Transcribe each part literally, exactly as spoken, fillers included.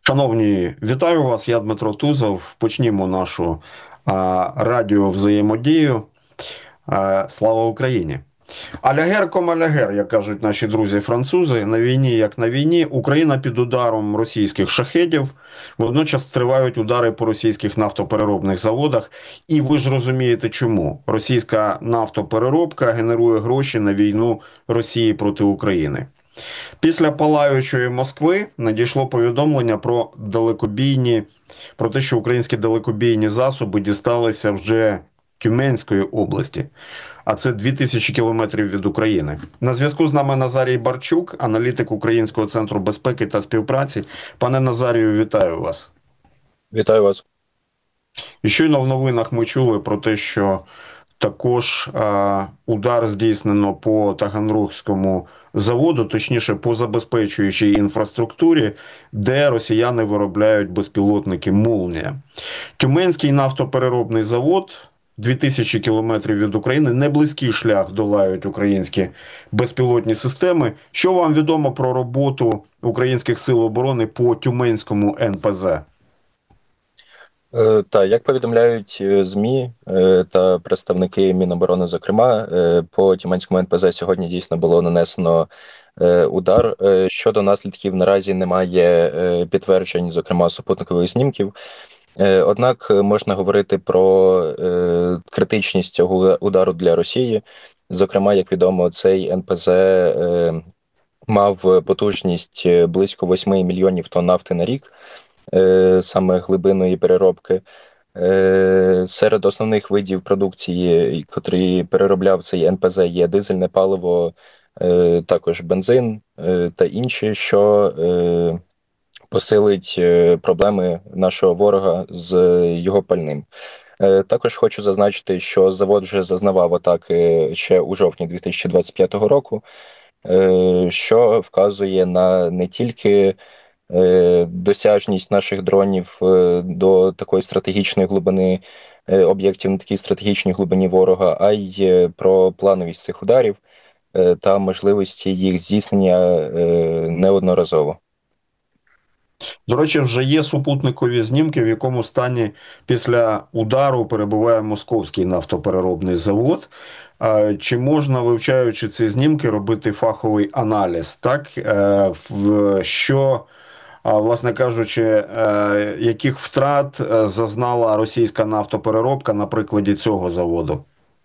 Шановні, вітаю вас, я Дмитро Тузов. Почнімо нашу а, радіовзаємодію. А, слава Україні! Алягер ком алягер, як кажуть наші друзі-французи, на війні, як на війні, Україна під ударом російських шахедів, водночас тривають удари по російських нафтопереробних заводах. І ви ж розумієте, чому російська нафтопереробка генерує гроші на війну Росії проти України. Після палаючої Москви надійшло повідомлення про далекобійні, про те, що українські далекобійні засоби дісталися вже Тюменської області, а це дві тисячі кілометрів від України. На зв'язку з нами Назарій Барчук, аналітик Українського центру безпеки та співпраці. Пане Назарію, вітаю вас. Вітаю вас. І щойно в новинах ми чули про те, що також а, удар здійснено по Таганрогському заводу, точніше по забезпечуючій інфраструктурі, де росіяни виробляють безпілотники «Молнія». Тюменський нафтопереробний завод, дві тисячі кілометрів від України, не близький шлях долають українські безпілотні системи. Що вам відомо про роботу українських сил оборони по Тюменському ен пе зе? Е, Та як повідомляють е, ЗМІ е, та представники Міноборони, зокрема, е, по Тюменському ен пе зе сьогодні дійсно було нанесено е, удар. Е, Щодо наслідків, наразі немає е, підтверджень, зокрема супутникових знімків. Е, Однак е, можна говорити про е, критичність цього удару для Росії. Зокрема, як відомо, цей ен пе зе е, мав потужність е, близько восьми мільйонів тонн нафти на рік, е, саме глибинної переробки. Е, Серед основних видів продукції, котрі переробляв цей ен пе зе, є дизельне паливо, е, також бензин е, та інші, що е, посилить е, проблеми нашого ворога з його пальним. Е, Також хочу зазначити, що завод вже зазнавав атаки ще у жовтні дві тисячі двадцять п'ятого року, е, що вказує на не тільки е, досяжність наших дронів е, до такої стратегічної глибини е, об'єктів на такій стратегічній глибині ворога, а й е, про плановість цих ударів е, та можливості їх здійснення е, неодноразово. До речі, вже є супутникові знімки, в якому стані після удару перебуває московський нафтопереробний завод. А чи можна, вивчаючи ці знімки, робити фаховий аналіз? Так, Е, в- що, а, власне кажучи, е, яких втрат е, зазнала російська нафтопереробка на прикладі цього заводу?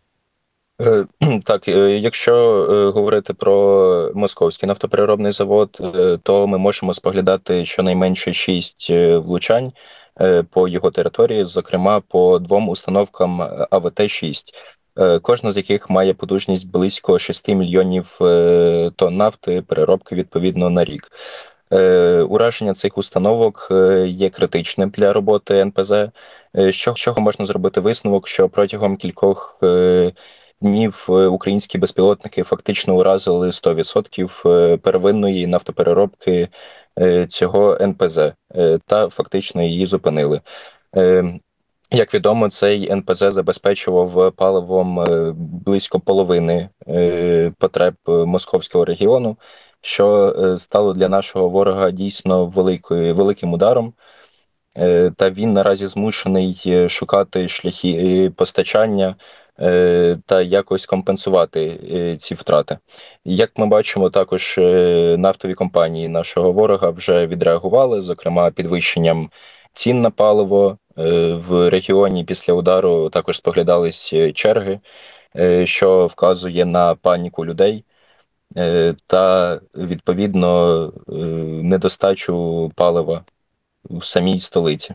Е, Так, е, якщо е, говорити про московський нафтопереробний завод, е, то ми можемо споглядати щонайменше шість е, влучань е, по його території, зокрема по двом установкам а ве те шість, е, кожна з яких має потужність близько шести мільйонів е, тонн нафти, переробки відповідно на рік. Е, Ураження цих установок е, є критичним для роботи ен пе зе, е, з чого з чого можна зробити висновок, що протягом кількох е, днів е, українські безпілотники фактично уразили сто відсотків е, первинної нафтопереробки е, цього ен пе зе е, та фактично її зупинили. Е, Як відомо, цей ен пе зе забезпечував паливом е, близько половини е, потреб е, московського регіону, що е, стало для нашого ворога дійсно великою, великим ударом. Е, Та він наразі змушений е, шукати шляхи е, постачання е, та якось компенсувати е, ці втрати. Як ми бачимо, також е, нафтові компанії нашого ворога вже відреагували, зокрема підвищенням цін на паливо. Е, В регіоні після удару також споглядались е, черги, е, що вказує на паніку людей е, та відповідно е, недостачу палива в самій столиці.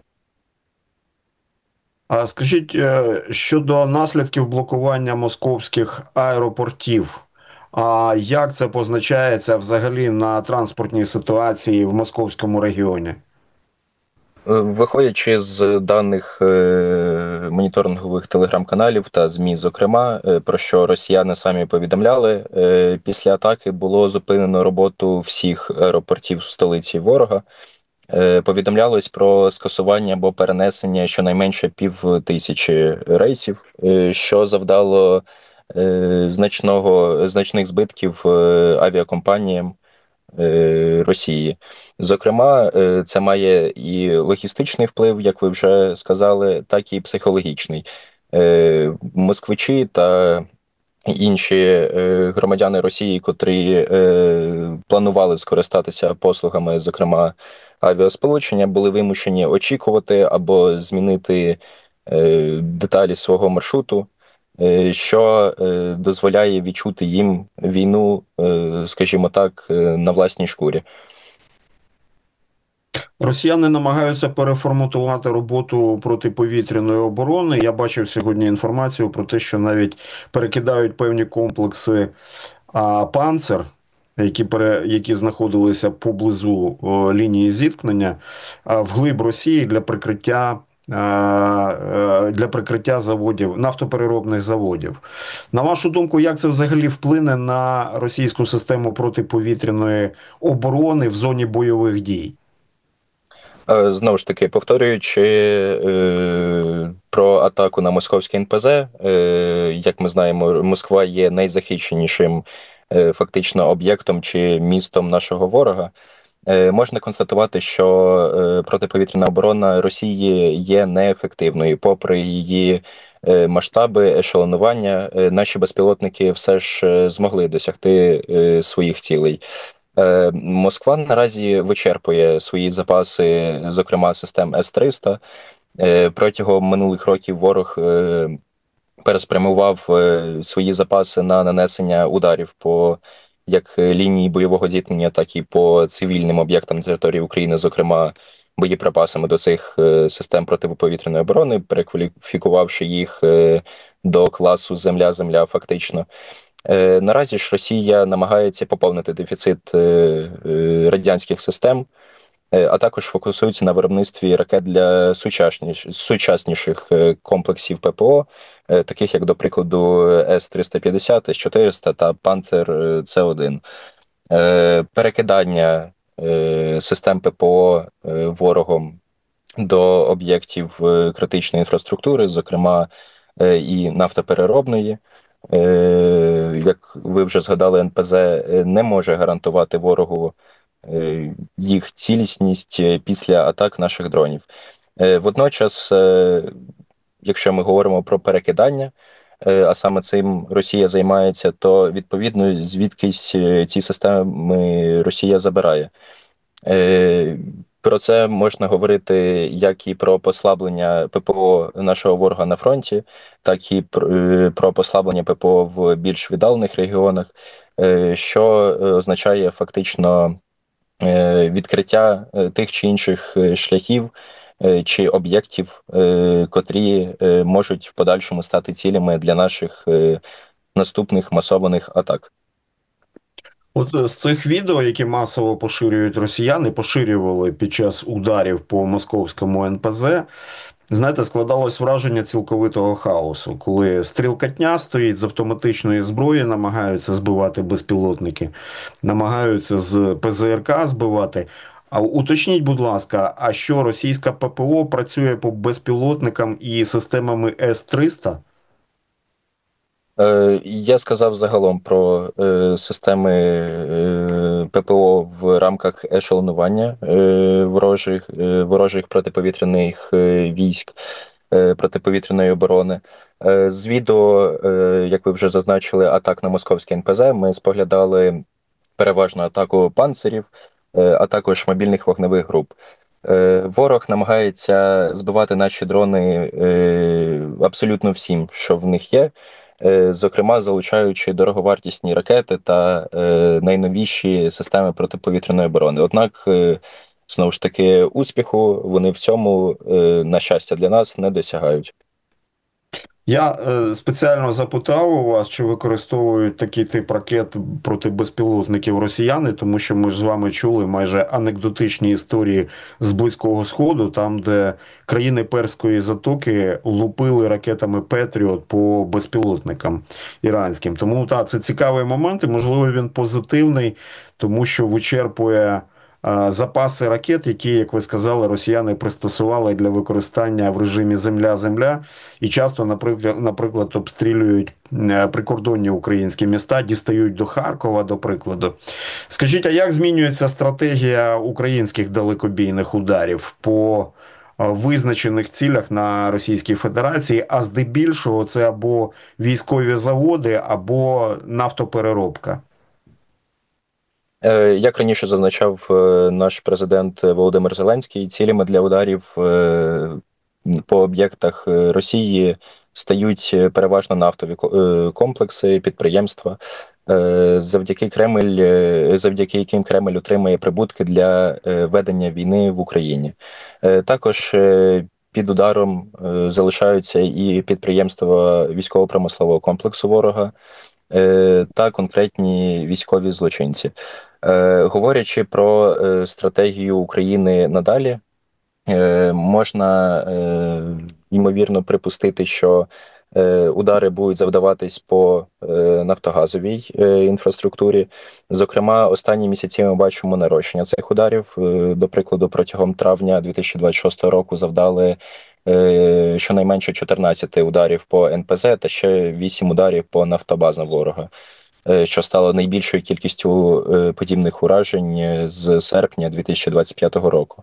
А скажіть, е, щодо наслідків блокування московських аеропортів, а як це позначається взагалі на транспортній ситуації в московському регіоні? Е, Виходячи з даних е, моніторингових телеграм-каналів та ЗМІ, зокрема, е, про що росіяни самі повідомляли, е, після атаки було зупинено роботу всіх аеропортів в столиці ворога. Е, Повідомлялось про скасування або перенесення щонайменше пів тисячі рейсів, е, що завдало е, значного, значних збитків е, авіакомпаніям е, Росії. Зокрема, е, це має і логістичний вплив, як ви вже сказали, так і психологічний. Е, Москвичі та інші е, громадяни Росії, котрі е, планували скористатися послугами, зокрема авіасполучення, були вимушені очікувати або змінити е, деталі свого маршруту, е, що е, дозволяє відчути їм війну, е, скажімо так, е, на власній шкурі. Росіяни намагаються переформатувати роботу протиповітряної оборони. Я бачив сьогодні інформацію про те, що навіть перекидають певні комплекси а, «Панцер», які пере, які знаходилися поблизу о, лінії зіткнення, а, вглиб Росії для прикриття. а, е, Для прикриття заводів, нафтопереробних заводів. На вашу думку, як це взагалі вплине на російську систему протиповітряної оборони в зоні бойових дій? Е, Знову ж таки, повторюючи е, про атаку на московський ен пе зет, е, як ми знаємо, Москва є найзахищенішим е, фактично об'єктом чи містом нашого ворога. Е, Можна констатувати, що е, протиповітряна оборона Росії є неефективною, попри її е, масштаби, ешелонування, е, наші безпілотники все ж е, змогли досягти е, своїх цілей. Е, Москва наразі вичерпує свої запаси, зокрема систем ес триста. Е, Протягом минулих років ворог е, переспрямував е, свої запаси на нанесення ударів по як лінії бойового зіткнення, так і по цивільним об'єктам на території України, зокрема боєприпасами до цих е, систем протиповітряної оборони, перекваліфікувавши їх е, до класу Земля-Земля, фактично. Е, Наразі ж Росія намагається поповнити дефіцит е, е, радянських систем, е, а також фокусується на виробництві ракет для сучасніш- сучасніших е, комплексів пе пе о, е, таких як, до прикладу, ес триста п'ятдесят, ес чотириста та Пантер це один. Е, Перекидання е, систем пе пе о е, ворогом до об'єктів е, критичної інфраструктури, зокрема е, і нафтопереробної. Е, Як ви вже згадали, ен пе зет е, не може гарантувати ворогу е, їх цілісність е, після атак наших дронів. Е, Водночас, е, якщо ми говоримо про перекидання, е, а саме цим Росія займається, то відповідно звідкись е, ці системи Росія забирає. Е, Про це можна говорити як і про послаблення пе пе о нашого ворога на фронті, так і пр- е, про послаблення пе пе о в більш віддалених регіонах, е, що е, означає фактично е, відкриття е, тих чи інших е, шляхів е, чи об'єктів, е, котрі е, можуть в подальшому стати цілями для наших е, наступних масованих атак. От е, з цих відео, які масово поширюють росіяни, поширювали під час ударів по московському ен пе зет, знаєте, складалось враження цілковитого хаосу, коли стрілкатня стоїть з автоматичної зброї, намагаються збивати безпілотники, намагаються з пе зе ер ка збивати. А уточніть, будь ласка, а що російська пе пе о працює по безпілотникам і системами ес триста? Е, Я сказав загалом про е, системи е, пе пе о в рамках ешелонування е, ворожих, е, ворожих протиповітряних е, військ, е, протиповітряної оборони. Е, З відео, е, як ви вже зазначили, атак на московський ен пе зет, ми споглядали переважно атаку панцирів, е, а також мобільних вогневих груп. Е, Ворог намагається збивати наші дрони е, абсолютно всім, що в них є, е, зокрема залучаючи дороговартісні ракети та е, найновіші системи протиповітряної оборони. Однак, е, знову ж таки, успіху вони в цьому, е, на щастя для нас, не досягають. Я е, спеціально запитав у вас, чи використовують такий тип ракет проти безпілотників росіяни, тому що ми ж з вами чули майже анекдотичні історії з Близького Сходу, там, де країни Перської затоки лупили ракетами Петріот по безпілотникам іранським. Тому так, це цікавий момент, і можливо він позитивний, тому що вичерпує запаси ракет, які, як ви сказали, росіяни пристосували для використання в режимі земля-земля, і часто, наприклад, наприклад, обстрілюють прикордонні українські міста, дістають до Харкова, до прикладу. Скажіть, а як змінюється стратегія українських далекобійних ударів по визначених цілях на Російській Федерації, а здебільшого це або військові заводи, або нафтопереробка? Е, Як раніше зазначав е, наш президент Володимир Зеленський, цілями для ударів е, по об'єктах е, Росії стають переважно нафтові ко- е, комплекси, підприємства, е, завдяки Кремль, е, завдяки яким Кремль отримує прибутки для е, ведення війни в Україні. Е, Також е, під ударом е, залишаються і підприємства військово-промислового комплексу ворога е, та конкретні військові злочинці. Е, Говорячи про е, стратегію України надалі, е, можна е, ймовірно припустити, що е, удари будуть завдаватись по е, нафтогазовій е, інфраструктурі. Зокрема, останні місяці ми бачимо нарощення цих ударів. Е, До прикладу, протягом травня дві тисячі двадцять шостого року завдали е, щонайменше чотирнадцять ударів по ен пе зет та ще вісім ударів по нафтобазам ворога, е, що стало найбільшою кількістю е, подібних уражень з серпня дві тисячі двадцять п'ятого року.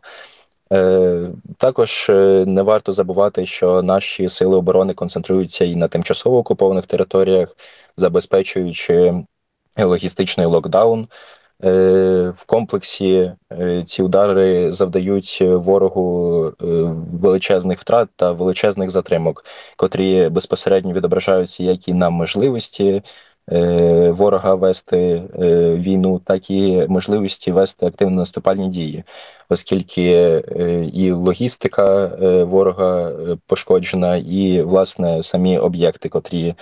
Е, Також е, не варто забувати, що наші сили оборони концентруються і на тимчасово окупованих територіях, забезпечуючи логістичний локдаун. Е, В комплексі е, ці удари завдають ворогу е, величезних втрат та величезних затримок, котрі безпосередньо відображаються як і на можливості е, ворога вести е, війну, так і можливості вести активні наступальні дії, оскільки е, і логістика е, ворога е, пошкоджена, і власне самі об'єкти, котрі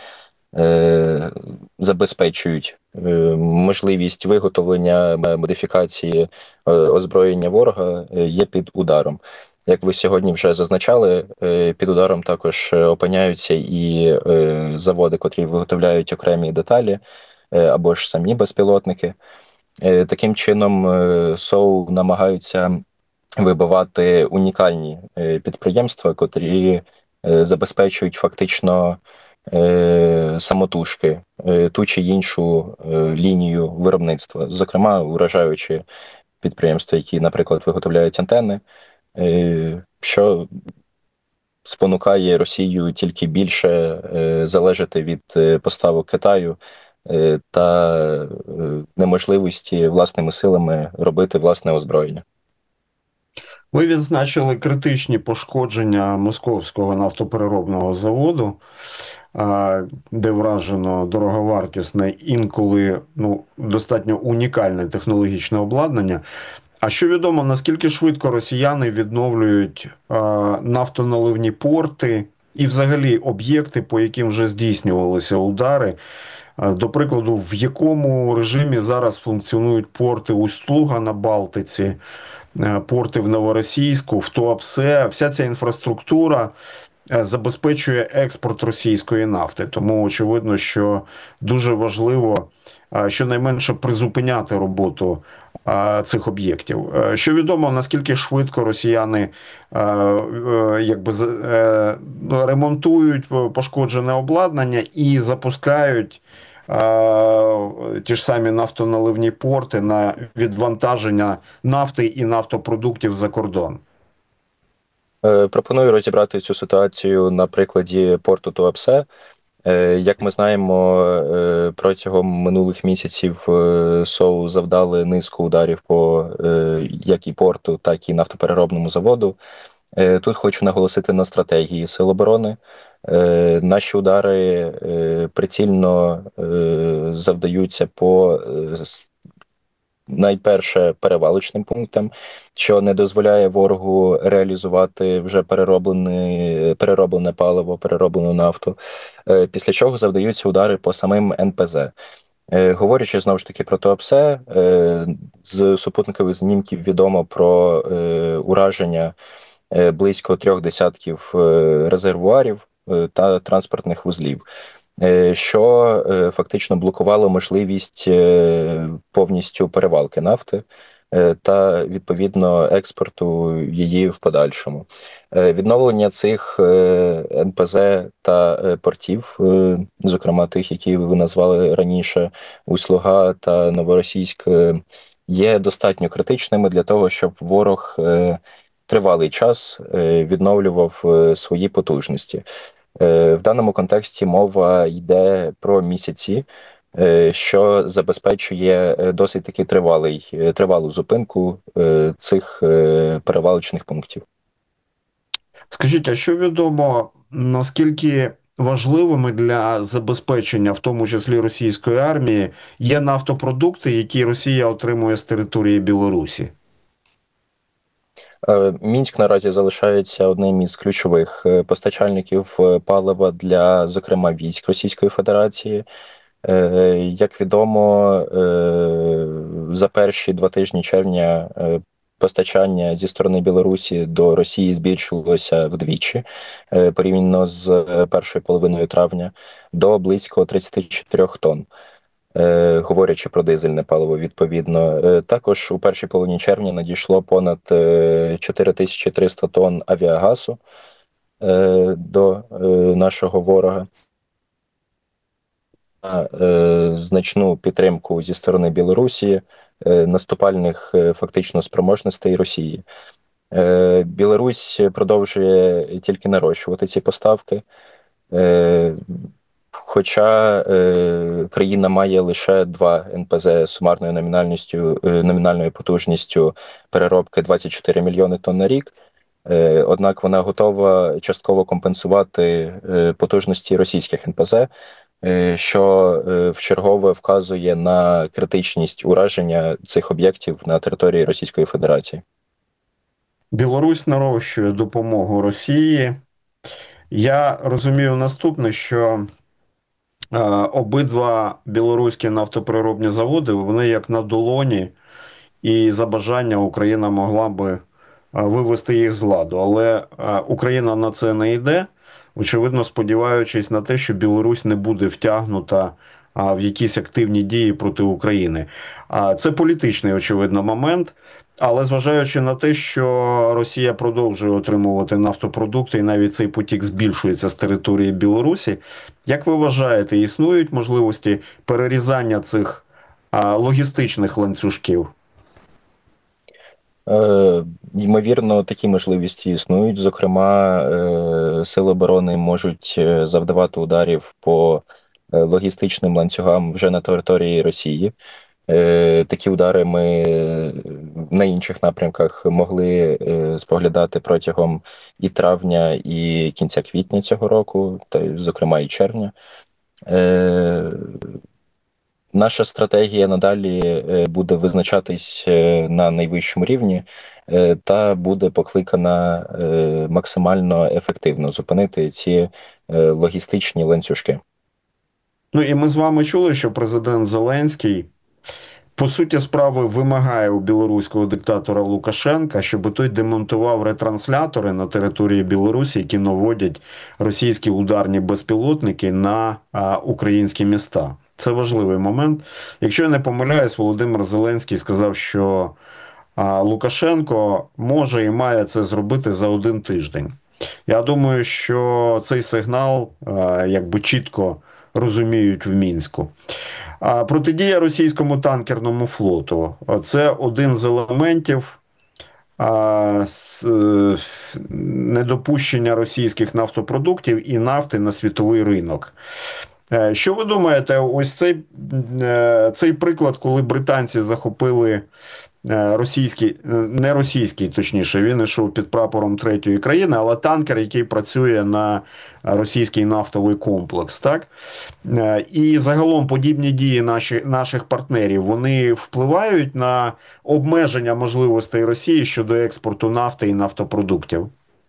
е, забезпечують е, можливість виготовлення е, модифікації е, озброєння ворога, е, є під ударом. Як ви сьогодні вже зазначали, е, під ударом також е, опиняються і е, заводи, котрі виготовляють окремі деталі е, або ж самі безпілотники. Е, Таким чином, е, СОУ намагаються вибивати унікальні е, підприємства, котрі е, забезпечують фактично е, самотужки е, ту чи іншу е, лінію виробництва, зокрема, вражаючи підприємства, які, наприклад, виготовляють антени, е, що спонукає Росію тільки більше е, залежати від е, поставок Китаю е, та е, неможливості власними силами робити власне озброєння. Ви відзначили критичні пошкодження Московського нафтопереробного заводу, де вражено дороговартісне, інколи ну, достатньо унікальне технологічне обладнання. А що відомо, наскільки швидко росіяни відновлюють нафтоналивні порти і взагалі об'єкти, по яким вже здійснювалися удари? До прикладу, в якому режимі зараз функціонують порти Усть-Луга на Балтиці, порти в Новоросійську, в Туапсе, вся ця інфраструктура забезпечує експорт російської нафти. Тому очевидно, що дуже важливо щонайменше призупиняти роботу цих об'єктів. Що відомо, наскільки швидко росіяни якби ремонтують пошкоджене обладнання і запускають ті ж самі нафтоналивні порти на відвантаження нафти і нафтопродуктів за кордон. Е, Пропоную розібрати цю ситуацію на прикладі порту Туапсе. Е, Як ми знаємо, е, протягом минулих місяців е, СОУ завдали низку ударів по е, як і порту, так і нафтопереробному заводу. Е, Тут хочу наголосити на стратегії Сил оборони. Е, Наші удари е, прицільно е, завдаються по е, найперше перевалочним пунктам, що не дозволяє ворогу реалізувати вже перероблене, перероблене паливо, перероблену нафту, е, після чого завдаються удари по самим ен пе зет. Е, Говорячи знову ж таки про Туапсе, е, з супутникових знімків відомо про е, ураження е, близько трьох десятків е, резервуарів е, та транспортних вузлів, е, що е, фактично блокувало можливість е, повністю перевалки нафти. та відповідно експорту її в подальшому. Відновлення цих ен пе зе та портів, зокрема тих, які ви назвали раніше, Услуга та Новоросійськ, є достатньо критичними для того, щоб ворог тривалий час відновлював свої потужності. В даному контексті мова йде про місяці, що забезпечує досить таки тривалий, тривалу зупинку цих перевалочних пунктів. Скажіть, а що відомо, наскільки важливими для забезпечення, в тому числі російської армії, є нафтопродукти, які Росія отримує з території Білорусі? Мінськ наразі залишається одним із ключових постачальників палива для, зокрема, військ Російської Федерації. Як відомо, за перші два тижні червня постачання зі сторони Білорусі до Росії збільшилося вдвічі порівняно з першою половиною травня до близько тридцять чотири тонн. Говорячи про дизельне паливо, відповідно. Також у першій половині червня надійшло понад чотири тисячі триста тонн авіагазу до нашого ворога. Значну підтримку зі сторони Білорусі, наступальних фактично спроможностей Росії. Білорусь продовжує тільки нарощувати ці поставки. Хоча е, країна має лише два ен пе зе з сумарною номінальністю, е, номінальною потужністю переробки двадцять чотири мільйони тонн на рік, е, однак вона готова частково компенсувати е, потужності російських ен пе зе, е, що е, вчергове вказує на критичність ураження цих об'єктів на території Російської Федерації. Білорусь нарощує допомогу Росії. Я розумію наступне, що е, обидва білоруські нафтопереробні заводи, вони як на долоні, і за бажання Україна могла би вивести їх з ладу. Але Україна на це не йде, очевидно, сподіваючись на те, що Білорусь не буде втягнута в якісь активні дії проти України. Це політичний, очевидно, момент. Але зважаючи на те, що Росія продовжує отримувати нафтопродукти і навіть цей потік збільшується з території Білорусі, як ви вважаєте, існують можливості перерізання цих логістичних ланцюжків? Е, Ймовірно, такі можливості існують. Зокрема, е, сили оборони можуть е, завдавати ударів по е, логістичним ланцюгам вже на території Росії. Е, Такі удари ми е, на інших напрямках могли е, споглядати протягом і травня, і кінця квітня цього року, та, зокрема, і червня. Е, Наша стратегія надалі е, буде визначатись е, на найвищому рівні е, та буде покликана е, максимально ефективно зупинити ці е, логістичні ланцюжки. Ну і ми з вами чули, що президент Зеленський, по суті справи, вимагає у білоруського диктатора Лукашенка, щоб той демонтував ретранслятори на території Білорусі, які наводять російські ударні безпілотники на а, українські міста. Це важливий момент. Якщо я не помиляюсь, Володимир Зеленський сказав, що а, Лукашенко може і має це зробити за один тиждень. Я думаю, що цей сигнал а, якби чітко розуміють в Мінську. А протидія російському танкерному флоту це один з елементів а, с, е, недопущення російських нафтопродуктів і нафти на світовий ринок. Е, Що ви думаєте, ось цей, е, цей приклад, коли британці захопили е, російський, е, не російський, точніше, він йшов під прапором третьої країни, але танкер, який працює на російський нафтовий комплекс, так? Е, І загалом подібні дії наші, наших партнерів, вони впливають на обмеження можливостей Росії щодо експорту нафти і нафтопродуктів.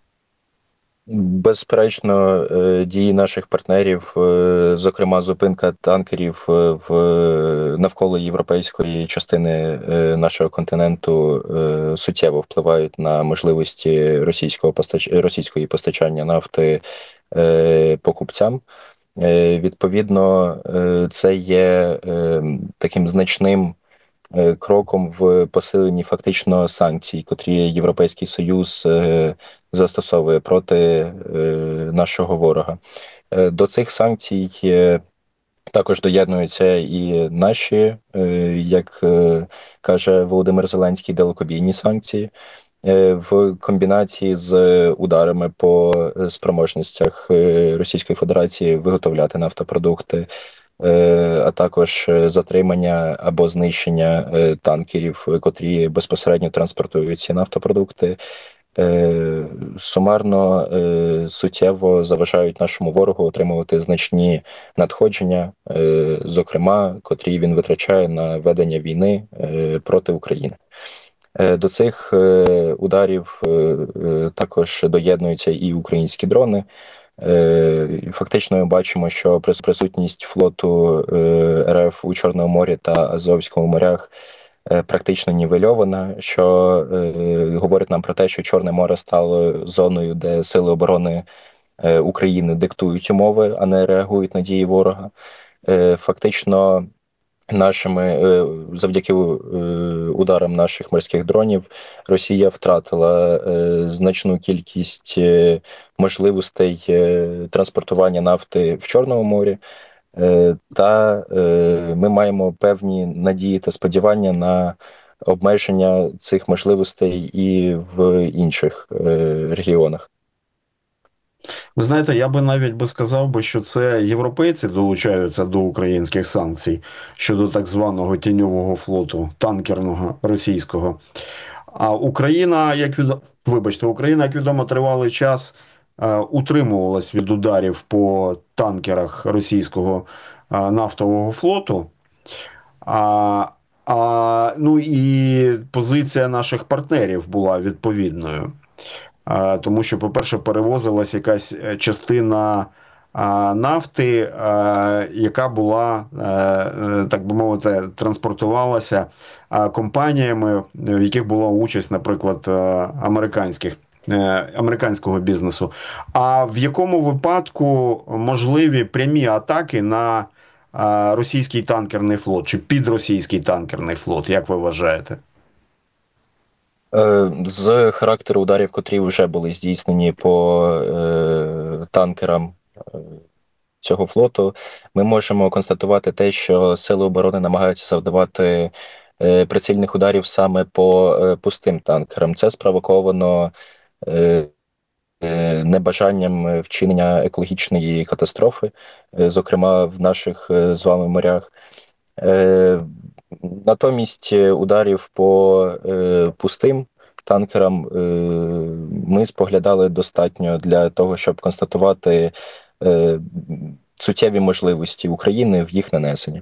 Безперечно, е, дії наших партнерів, е, зокрема зупинка танкерів е, в навколо європейської частини е, нашого континенту, е, суттєво впливають на можливості російського постач... російської постачання нафти е, покупцям. Е, Відповідно, е, це є е, таким значним кроком в посиленні фактично санкцій, котрі Європейський Союз застосовує проти нашого ворога. До цих санкцій також доєднуються і наші, як каже Володимир Зеленський, далекобійні санкції в комбінації з ударами по спроможностях Російської Федерації виготовляти нафтопродукти, а також затримання або знищення танкерів, котрі безпосередньо транспортують ці нафтопродукти. Сумарно суттєво заважають нашому ворогу отримувати значні надходження, зокрема, котрі він витрачає на ведення війни проти України. До цих ударів також доєднуються і українські дрони. Фактично ми бачимо, що присутність флоту РФ у Чорному морі та Азовському морях практично нівельована, що говорить нам про те, що Чорне море стало зоною, де сили оборони України диктують умови, а не реагують на дії ворога. Фактично нашими, завдяки ударам наших морських дронів, Росія втратила значну кількість можливостей транспортування нафти в Чорному морі, та ми маємо певні надії та сподівання на обмеження цих можливостей і в інших регіонах. Ви знаєте, я би навіть би сказав би, що це європейці долучаються до українських санкцій щодо так званого тіньового флоту, танкерного російського. А Україна, як відомо, вибачте, Україна, як відомо, тривалий час е, утримувалась від ударів по танкерах російського е, нафтового флоту. А, а, ну і позиція наших партнерів була відповідною. Тому що, по-перше, перевозилась якась частина нафти, яка була, так би мовити, транспортувалася компаніями, в яких була участь, наприклад, американських, американського бізнесу. А в якому випадку можливі прямі атаки на російський танкерний флот чи підросійський танкерний флот, як ви вважаєте? З характеру ударів, котрі вже були здійснені по е, танкерам цього флоту, ми можемо констатувати те, що сили оборони намагаються завдавати е, прицільних ударів саме по е, пустим танкерам. Це спровоковано е, небажанням вчинення екологічної катастрофи, е, зокрема в наших е, з вами морях. Е, Натомість ударів по е, пустим танкерам е, ми споглядали достатньо для того, щоб констатувати е, суттєві можливості України в їх нанесенні.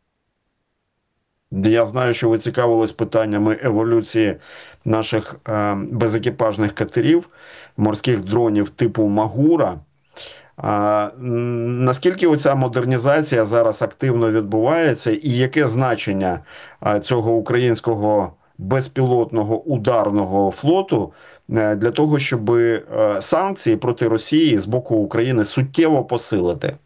Я знаю, що ви цікавились питаннями еволюції наших е, безекіпажних катерів, морських дронів типу Магура. А, наскільки оця модернізація зараз активно відбувається, і яке значення а, цього українського безпілотного ударного флоту е, для того, щоб е, санкції проти Росії з боку України суттєво посилити?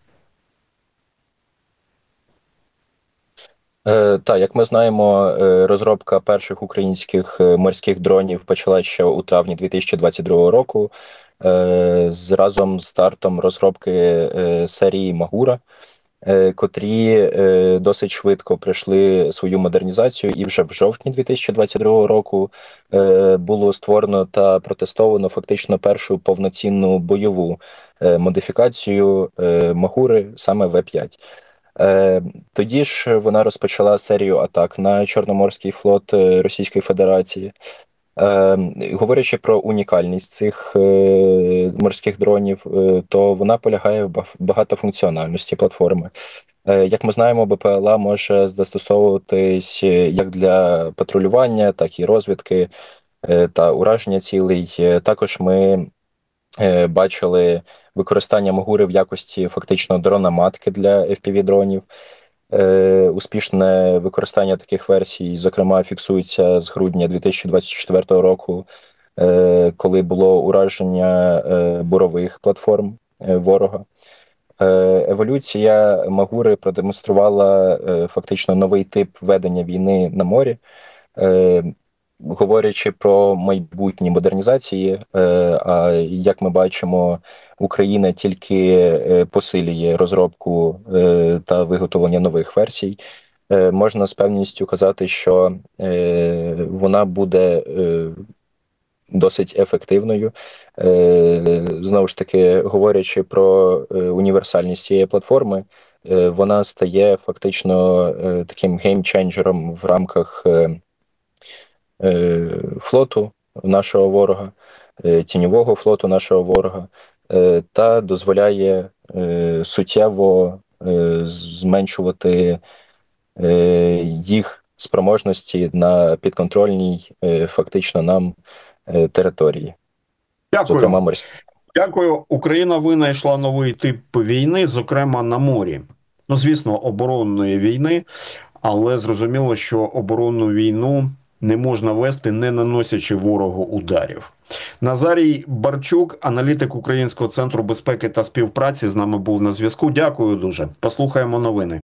Е, Так, як ми знаємо, е, розробка перших українських е, морських дронів почала ще у травні дві тисячі двадцять другого року е, з разом з стартом розробки е, серії Магура, е, котрі е, досить швидко пройшли свою модернізацію, і вже в жовтні дві тисячі двадцять другого року е, було створено та протестовано фактично першу повноцінну бойову е, модифікацію е, Магури, саме В п'ять. Е, Тоді ж вона розпочала серію атак на Чорноморський флот е, Російської Федерації. Е, Говорячи про унікальність цих е, морських дронів, е, то вона полягає в бав- багатофункціональності платформи. Е, Як ми знаємо, БПЛА може застосовуватись е, як для патрулювання, так і розвідки е, та ураження цілей. Е, Також ми е, бачили використання Магури в якості фактично дрона-матки для еф пі ві-дронів. Е, Успішне використання таких версій, зокрема, фіксується з грудня дві тисячі двадцять четвертого року, е, коли було ураження е, бурових платформ е, ворога. Еволюція Магури продемонструвала фактично новий тип ведення війни на морі. Говорячи про майбутні модернізації, а як ми бачимо, Україна тільки посилює розробку та виготовлення нових версій. Можна з певністю казати, що вона буде досить ефективною. Знову ж таки, говорячи про універсальність цієї платформи, вона стає фактично таким геймченджером в рамках флоту нашого ворога, тіньового флоту нашого ворога, та дозволяє суттєво зменшувати їх спроможності на підконтрольній фактично нам території, Дякую. зокрема морські. Дякую. Україна винайшла новий тип війни, зокрема на морі. Ну, звісно, оборонної війни, але зрозуміло, що оборонну війну не можна вести, не наносячи ворогу ударів. Назарій Барчук, аналітик Українського центру безпеки та співпраці, з нами був на зв'язку. Дякую дуже. Послухаємо новини.